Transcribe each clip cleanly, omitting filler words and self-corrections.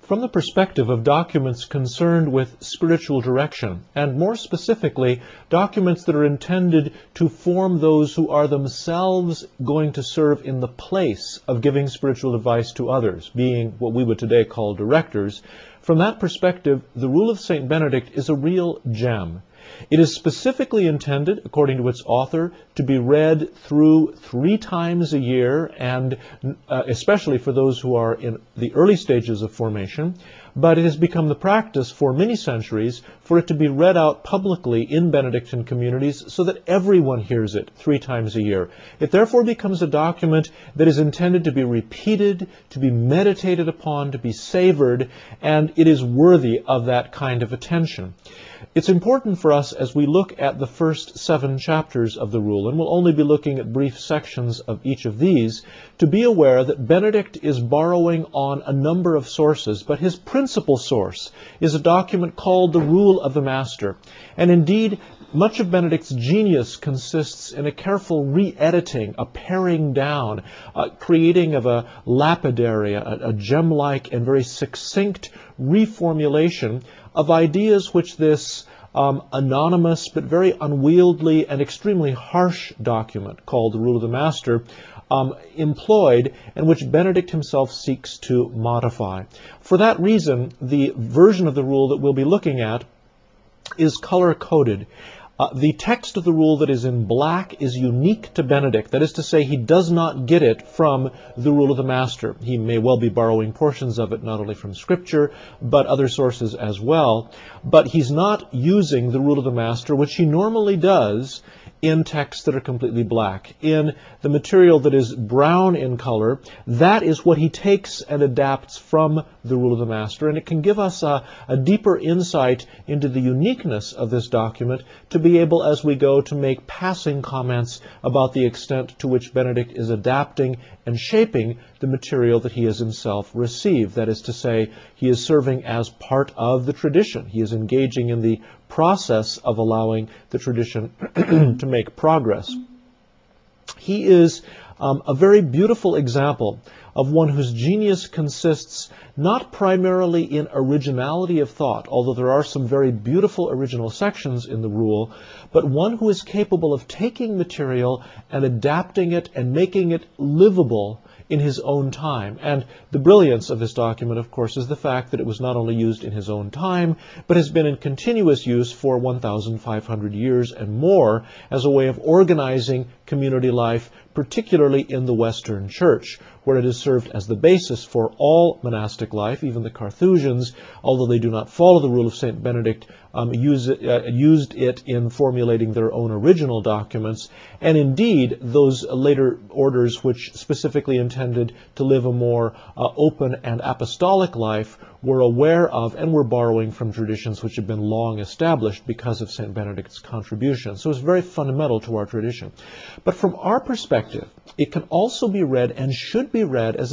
from the perspective of documents concerned with spiritual direction, and more specifically, documents that are intended to form those who are themselves going to serve in the place of giving spiritual advice to others, being what we would today call directors. From that perspective, the Rule of St. Benedict is a real gem. It is specifically intended, according to its author, to be read through 3 times a year, and especially for those who are in the early stages of formation. But it has become the practice for many centuries for it to be read out publicly in Benedictine communities so that everyone hears it 3 times a year. It therefore becomes a document that is intended to be repeated, to be meditated upon, to be savored, and it is worthy of that kind of attention. It's important for us as we look at the first 7 chapters of the Rule, and we'll only be looking at brief sections of each of these, to be aware that Benedict is borrowing on a number of sources, but his principal source is a document called the Rule of the Master. And indeed, much of Benedict's genius consists in a careful re-editing, a paring down, creating of a lapidary, a gem-like and very succinct reformulation of ideas which this anonymous but very unwieldy and extremely harsh document called the Rule of the Master employed, and which Benedict himself seeks to modify. For that reason, the version of the rule that we'll be looking at is color-coded. The text of the rule that is in black is unique to Benedict. That is to say, he does not get it from the Rule of the Master. He may well be borrowing portions of it, not only from Scripture, but other sources as well. But he's not using the Rule of the Master, which he normally does in texts that are completely black. In the material that is brown in color, that is what he takes and adapts from the Rule of the Master, and it can give us a deeper insight into the uniqueness of this document to be able, as we go, to make passing comments about the extent to which Benedict is adapting and shaping the material that he has himself received. That is to say, he is serving as part of the tradition. He is engaging in the process of allowing the tradition to make progress. He is a very beautiful example of one whose genius consists not primarily in originality of thought, although there are some very beautiful original sections in the rule, but one who is capable of taking material and adapting it and making it livable in his own time. And the brilliance of this document, of course, is the fact that it was not only used in his own time, but has been in continuous use for 1,500 years and more as a way of organizing community life, particularly in the Western Church, where it has served as the basis for all monastic life. Even the Carthusians, although they do not follow the Rule of St. Benedict, used it in formulating their own original documents. And indeed, those later orders which specifically intended to live a more open and apostolic life were aware of and were borrowing from traditions which had been long established because of St. Benedict's contribution. So it's very fundamental to our tradition. But from our perspective, it can also be read and should be read as a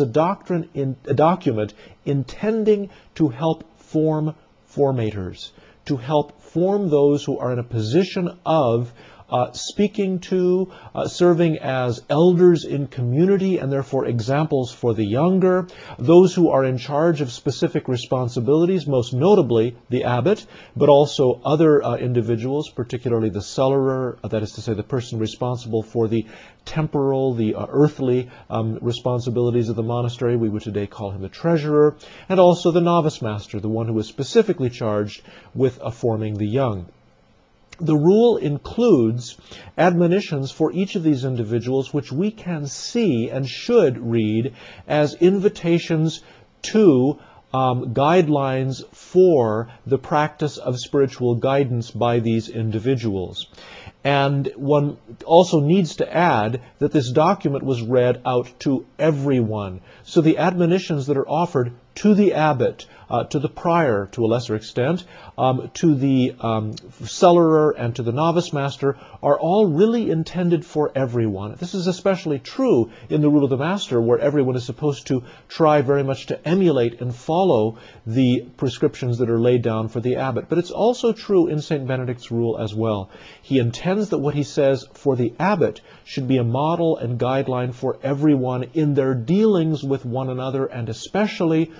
document intending to help form formators, to help form those who are in a position of speaking to, serving as elders in community and therefore examples for the younger, those who are in charge of specific responsibilities, most notably the abbot, but also other individuals, particularly the cellarer, that is to say the person responsible for the temporal, the earthly responsibilities of the monastery. We would today call him the treasurer, and also the novice master, the one who is specifically charged with forming the young. The rule includes admonitions for each of these individuals, which we can see and should read as invitations to guidelines for the practice of spiritual guidance by these individuals. And one also needs to add that this document was read out to everyone. So the admonitions that are offered to the abbot, to the prior to a lesser extent, to the cellarer and to the novice master are all really intended for everyone. This is especially true in the Rule of the Master, where everyone is supposed to try very much to emulate and follow the prescriptions that are laid down for the abbot. But it's also true in St. Benedict's rule as well. He intends that what he says for the abbot should be a model and guideline for everyone in their dealings with one another, and especially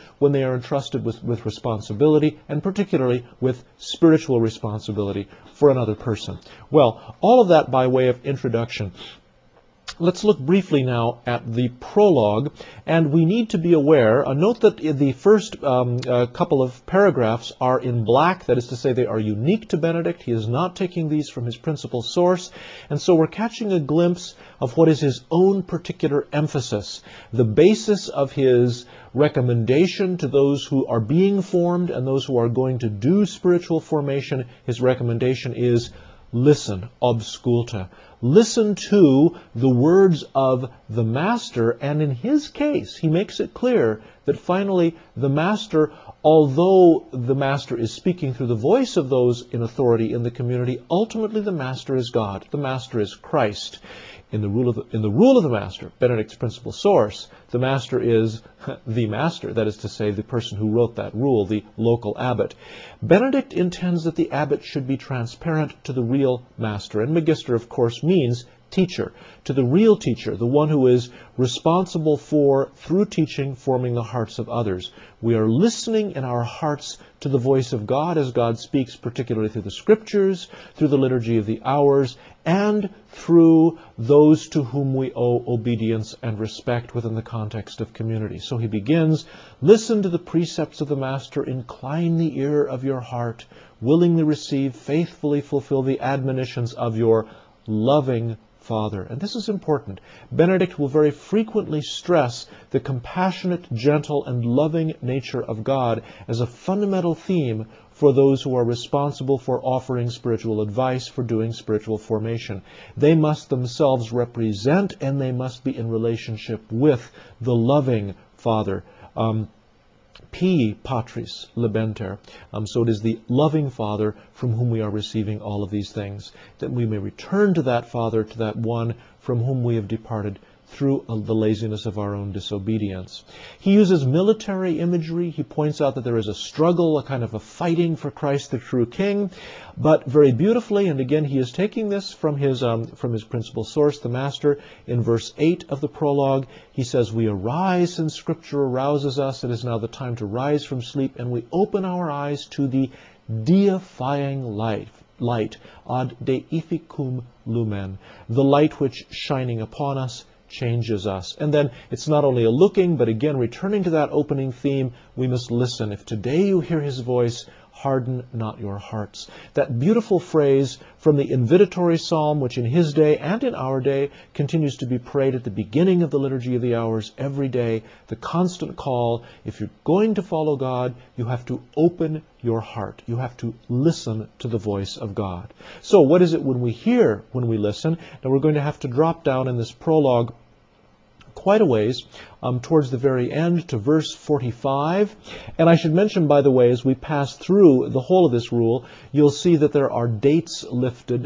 when they are entrusted with responsibility, and particularly with spiritual responsibility for another person. Well, all of that by way of introduction. Let's look briefly now at the prologue, and we need to be aware, note that the first couple of paragraphs are in black, that is to say they are unique to Benedict. He is not taking these from his principal source, and so we're catching a glimpse of what is his own particular emphasis. The basis of his recommendation to those who are being formed and those who are going to do spiritual formation, his recommendation is listen, obsculta. Listen to the words of the Master, and in his case, he makes it clear that finally the Master, although the Master is speaking through the voice of those in authority in the community, ultimately the Master is God. The Master is Christ. In the rule of the Master, Benedict's principal source, the Master is the Master, that is to say, the person who wrote that rule, the local abbot. Benedict intends that the abbot should be transparent to the real Master, and Magister, of course, means teacher, to the real teacher, the one who is responsible for, through teaching, forming the hearts of others. We are listening in our hearts to the voice of God as God speaks, particularly through the Scriptures, through the Liturgy of the Hours, and through those to whom we owe obedience and respect within the context of community. So he begins, listen to the precepts of the Master, incline the ear of your heart, willingly receive, faithfully fulfill the admonitions of your loving Father. And this is important. Benedict will very frequently stress the compassionate, gentle, and loving nature of God as a fundamental theme for those who are responsible for offering spiritual advice, for doing spiritual formation. They must themselves represent and they must be in relationship with the loving Father. Pii Patris Libenter. So it is the loving Father from whom we are receiving all of these things, that we may return to that Father, to that one from whom we have departed through the laziness of our own disobedience. He uses military imagery. He points out that there is a struggle, a kind of a fighting for Christ the true King, but very beautifully, and again he is taking this from his principal source, the Master. In verse 8 of the prologue, he says, we arise since Scripture arouses us. It is now the time to rise from sleep, and we open our eyes to the deifying light, ad deificum lumen, the light which, shining upon us, changes us. And then it's not only a looking, but again, returning to that opening theme, we must listen. If today you hear his voice, harden not your hearts. That beautiful phrase from the invitatory psalm, which in his day and in our day continues to be prayed at the beginning of the Liturgy of the Hours every day, the constant call, if you're going to follow God, you have to open your heart. You have to listen to the voice of God. So what is it when we hear, when we listen? Now we're going to have to drop down in this prologue quite a ways towards the very end to verse 45. And I should mention, by the way, as we pass through the whole of this rule, you'll see that there are dates listed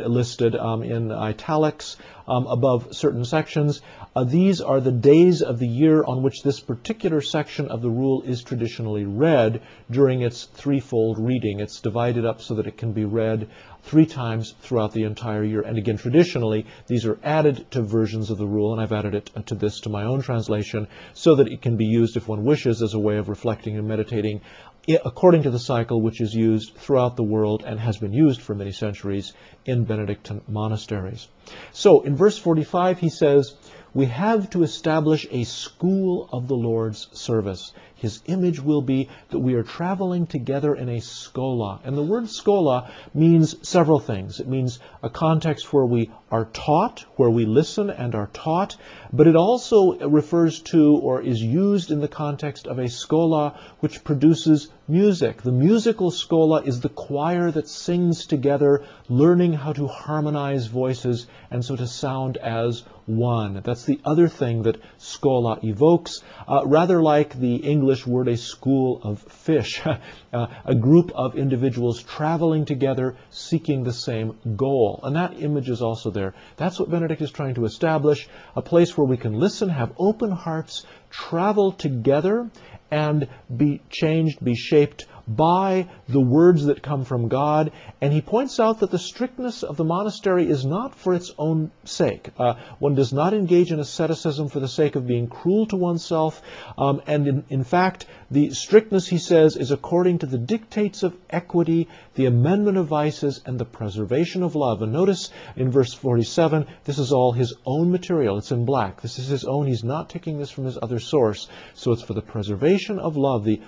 in italics above certain sections. These are the days of the year on which this particular section of the rule is traditionally read during its threefold reading. It's divided up so that it can be read 3 times throughout the entire year. And again, traditionally, these are added to versions of the rule, and I've added it to my own translation, so that it can be used, if one wishes, as a way of reflecting and meditating according to the cycle which is used throughout the world and has been used for many centuries in Benedictine monasteries. So in verse 45 he says, we have to establish a school of the Lord's service. His image will be that we are traveling together in a schola. And the word schola means several things. It means a context where we are taught, where we listen and are taught, but it also refers to or is used in the context of a schola which produces music. The musical schola is the choir that sings together, learning how to harmonize voices and so to sound as one. That's the other thing that schola evokes, rather like the English word a school of fish, a group of individuals traveling together seeking the same goal. And that image is also there. That's what Benedict is trying to establish, a place where we can listen, have open hearts, travel together, and be changed, be shaped by the words that come from God. And he points out that the strictness of the monastery is not for its own sake. One does not engage in asceticism for the sake of being cruel to oneself. And in fact, the strictness, he says, is according to the dictates of equity, the amendment of vices, and the preservation of love. And notice in verse 47, this is all his own material. It's in black. This is his own. He's not taking this from his other source. So it's for the preservation of love, the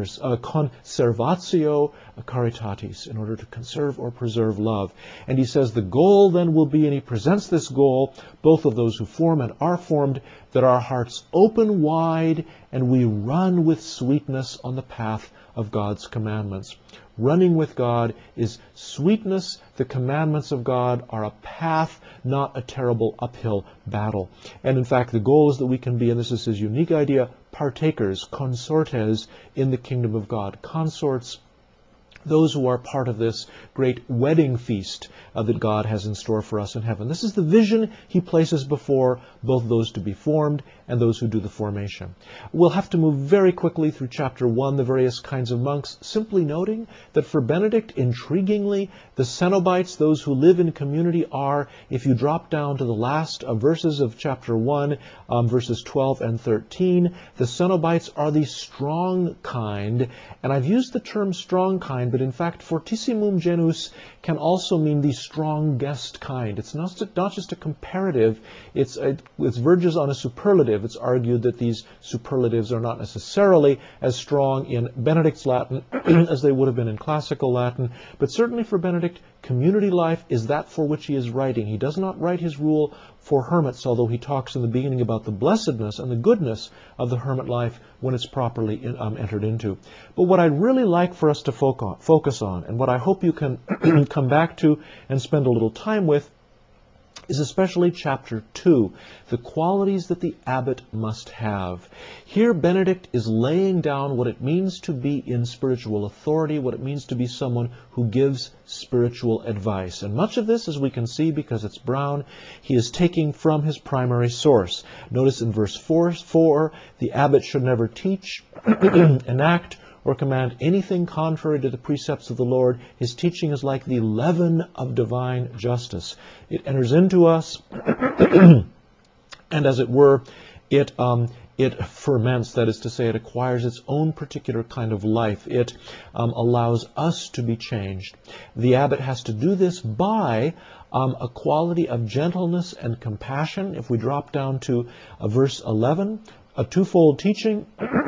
conservatio caritatis, in order to conserve or preserve love. And he says the goal then will be, and he presents this goal, both of those who form and are formed, that our hearts open wide and we run with sweetness on the path of God's commandments. Running with God is sweetness. The commandments of God are a path, not a terrible uphill battle. And in fact, the goal is that we can be, and this is his unique idea, partakers, consortes, in the kingdom of God. Consorts, those who are part of this great wedding feast that God has in store for us in heaven. This is the vision he places before both those to be formed and those who do the formation. We'll have to move very quickly through chapter 1, the various kinds of monks, simply noting that for Benedict, intriguingly, the Cenobites, those who live in community, are, if you drop down to the last verses of chapter 1, verses 12 and 13, the Cenobites are the strong kind. And I've used the term strong kind, but in fact, fortissimum genus can also mean the strongest kind. It's not just a comparative, it verges on a superlative. It's argued that these superlatives are not necessarily as strong in Benedict's Latin as they would have been in classical Latin, but certainly for Benedict, community life is that for which he is writing. He does not write his rule for hermits, although he talks in the beginning about the blessedness and the goodness of the hermit life when it's properly entered into. But what I'd really like for us to focus on, and what I hope you can come back to and spend a little time with, is especially chapter 2, the qualities that the abbot must have. Here Benedict is laying down what it means to be in spiritual authority, what it means to be someone who gives spiritual advice. And much of this, as we can see, because it's brown, he is taking from his primary source. Notice in verse 4, the abbot should never teach, enact, or command anything contrary to the precepts of the Lord. His teaching is like the leaven of divine justice. It enters into us, and as it were, it ferments, that is to say, it acquires its own particular kind of life. It allows us to be changed. The abbot has to do this by a quality of gentleness and compassion. If we drop down to verse 11, a twofold teaching,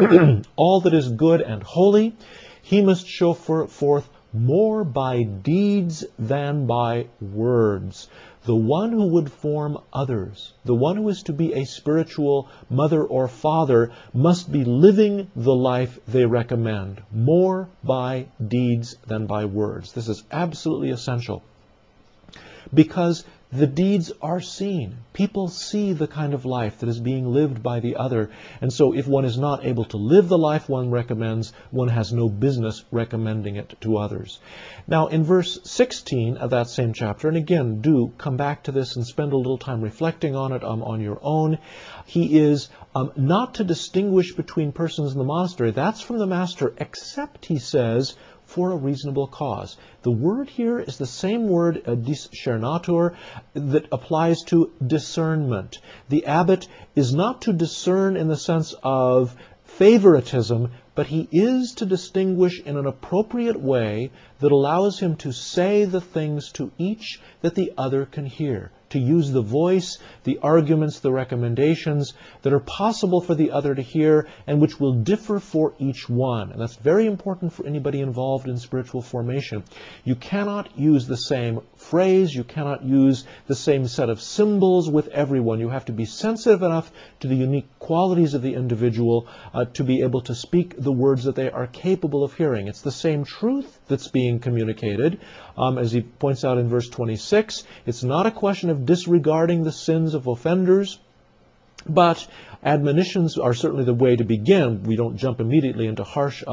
all that is good and holy, he must show forth more by deeds than by words. The one who would form others, the one who is to be a spiritual mother or father, must be living the life they recommend, more by deeds than by words. This is absolutely essential, because the deeds are seen. People see the kind of life that is being lived by the other. And so if one is not able to live the life one recommends, one has no business recommending it to others. Now in verse 16 of that same chapter, and again, do come back to this and spend a little time reflecting on it on your own, he is not to distinguish between persons in the monastery. That's from the master, except, he says, for a reasonable cause. The word here is the same word, discernatur, that applies to discernment. The abbot is not to discern in the sense of favoritism, but he is to distinguish in an appropriate way that allows him to say the things to each that the other can hear, to use the voice, the arguments, the recommendations that are possible for the other to hear and which will differ for each one. And that's very important for anybody involved in spiritual formation. You cannot use the same phrase, you cannot use the same set of symbols with everyone. You have to be sensitive enough to the unique qualities of the individual to be able to speak the words that they are capable of hearing. It's the same truth that's being communicated. As he points out in verse 26, it's not a question of disregarding the sins of offenders, but admonitions are certainly the way to begin. We don't jump immediately into harsh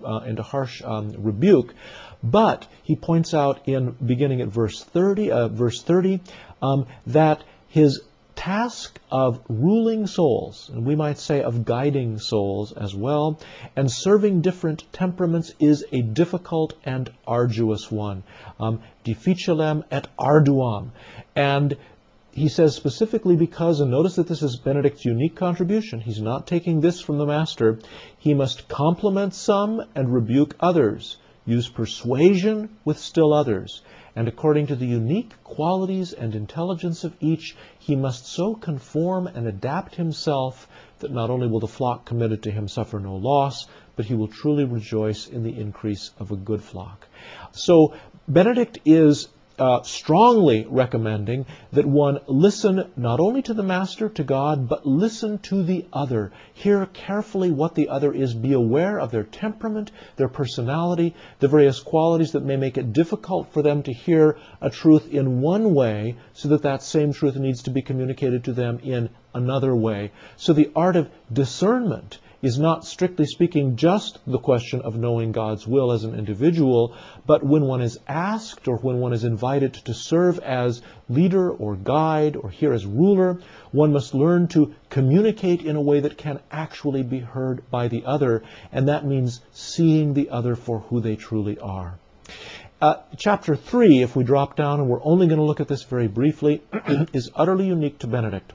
rebuke. But he points out, in beginning at verse 30, that his task of ruling souls, and we might say of guiding souls as well, and serving different temperaments is a difficult and arduous one. Difficilem et arduam. And he says specifically because, and notice that this is Benedict's unique contribution, he's not taking this from the Master, he must compliment some and rebuke others, use persuasion with still others, and according to the unique qualities and intelligence of each, he must so conform and adapt himself that not only will the flock committed to him suffer no loss, but he will truly rejoice in the increase of a good flock. So Benedict is strongly recommending that one listen not only to the Master, to God, but listen to the other. Hear carefully what the other is. Be aware of their temperament, their personality, the various qualities that may make it difficult for them to hear a truth in one way, so that that same truth needs to be communicated to them in another way. So the art of discernment is not, strictly speaking, just the question of knowing God's will as an individual, but when one is asked or when one is invited to serve as leader or guide or here as ruler, one must learn to communicate in a way that can actually be heard by the other, and that means seeing the other for who they truly are. Chapter 3, if we drop down, and we're only going to look at this very briefly, is utterly unique to Benedict.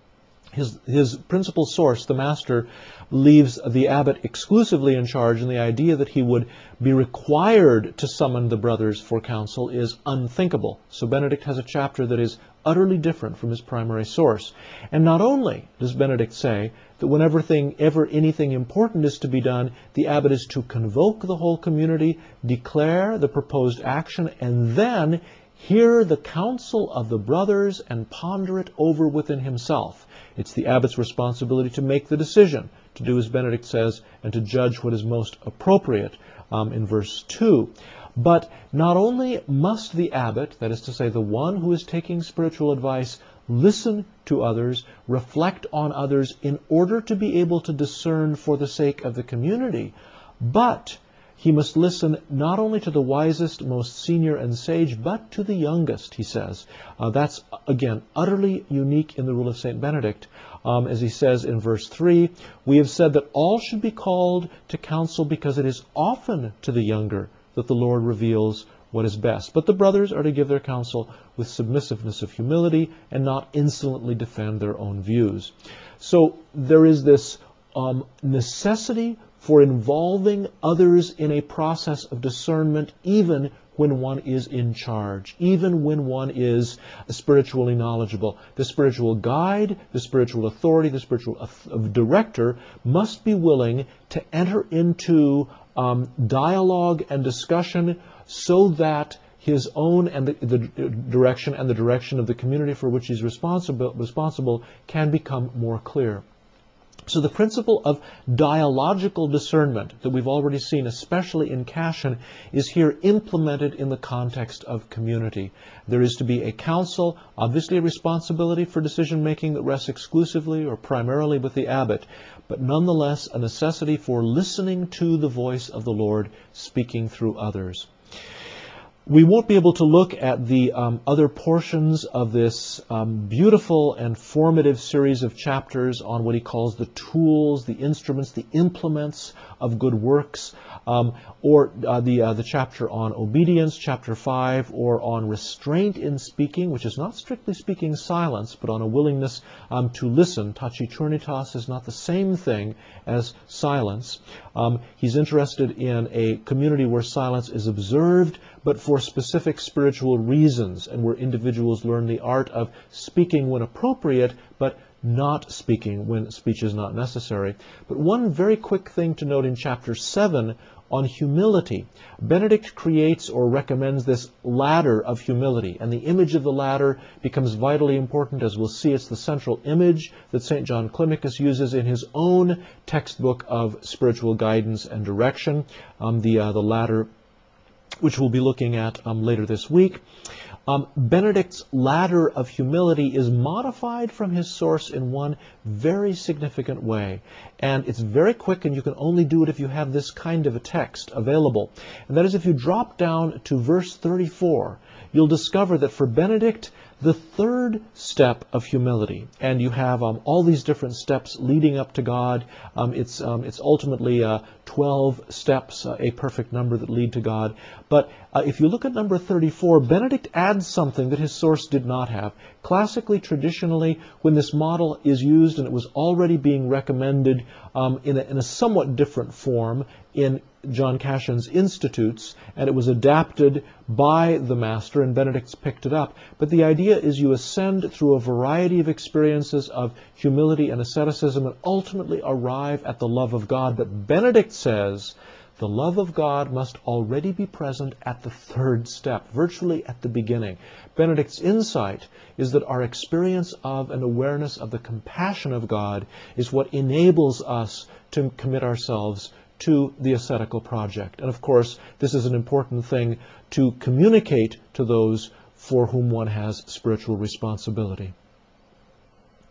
His principal source, the Master, leaves the abbot exclusively in charge, and the idea that he would be required to summon the brothers for council is unthinkable. So Benedict has a chapter that is utterly different from his primary source. And not only does Benedict say that whenever anything important is to be done, the abbot is to convoke the whole community, declare the proposed action, and then hear the counsel of the brothers and ponder it over within himself. It's the abbot's responsibility to make the decision, to do as Benedict says, and to judge what is most appropriate in verse 2. But not only must the abbot, that is to say the one who is taking spiritual advice, listen to others, reflect on others in order to be able to discern for the sake of the community, but he must listen not only to the wisest, most senior and sage, but to the youngest, he says. That's, again, utterly unique in the rule of St. Benedict. As he says in verse 3, we have said that all should be called to counsel because it is often to the younger that the Lord reveals what is best. But the brothers are to give their counsel with submissiveness of humility and not insolently defend their own views. So there is this necessity for involving others in a process of discernment, even when one is in charge, even when one is spiritually knowledgeable. The spiritual guide, the spiritual authority, the spiritual director must be willing to enter into dialogue and discussion so that his own and the direction and the direction of the community for which he's responsible can become more clear. So the principle of dialogical discernment that we've already seen, especially in Cassian, is here implemented in the context of community. There is to be a council, obviously a responsibility for decision-making that rests exclusively or primarily with the abbot, but nonetheless a necessity for listening to the voice of the Lord speaking through others. We won't be able to look at the other portions of this beautiful and formative series of chapters on what he calls the tools, the instruments, the implements of good works, or the chapter on obedience, chapter 5, or on restraint in speaking, which is not strictly speaking silence, but on a willingness to listen. Taciturnitatis is not the same thing as silence. He's interested in a community where silence is observed, but for specific spiritual reasons, and where individuals learn the art of speaking when appropriate, but not speaking when speech is not necessary. But one very quick thing to note in chapter 7 on humility. Benedict creates or recommends this ladder of humility, and the image of the ladder becomes vitally important. As we'll see, it's the central image that St. John Climacus uses in his own textbook of spiritual guidance and direction, the ladder, which we'll be looking at later this week. Benedict's ladder of humility is modified from his source in one very significant way. And it's very quick, and you can only do it if you have this kind of a text available. And that is, if you drop down to verse 34, you'll discover that for Benedict, The third step of humility, and you have all these different steps leading up to God. It's ultimately 12 steps, a perfect number that lead to God. But if you look at number 34, Benedict adds something that his source did not have. Classically, traditionally, when this model is used, and it was already being recommended in a somewhat different form in John Cashin's Institutes, and it was adapted by the master, and Benedict's picked it up. But the idea is you ascend through a variety of experiences of humility and asceticism and ultimately arrive at the love of God. But Benedict says the love of God must already be present at the third step, virtually at the beginning. Benedict's insight is that our experience of an awareness of the compassion of God is what enables us to commit ourselves to the ascetical project. And of course, this is an important thing to communicate to those for whom one has spiritual responsibility.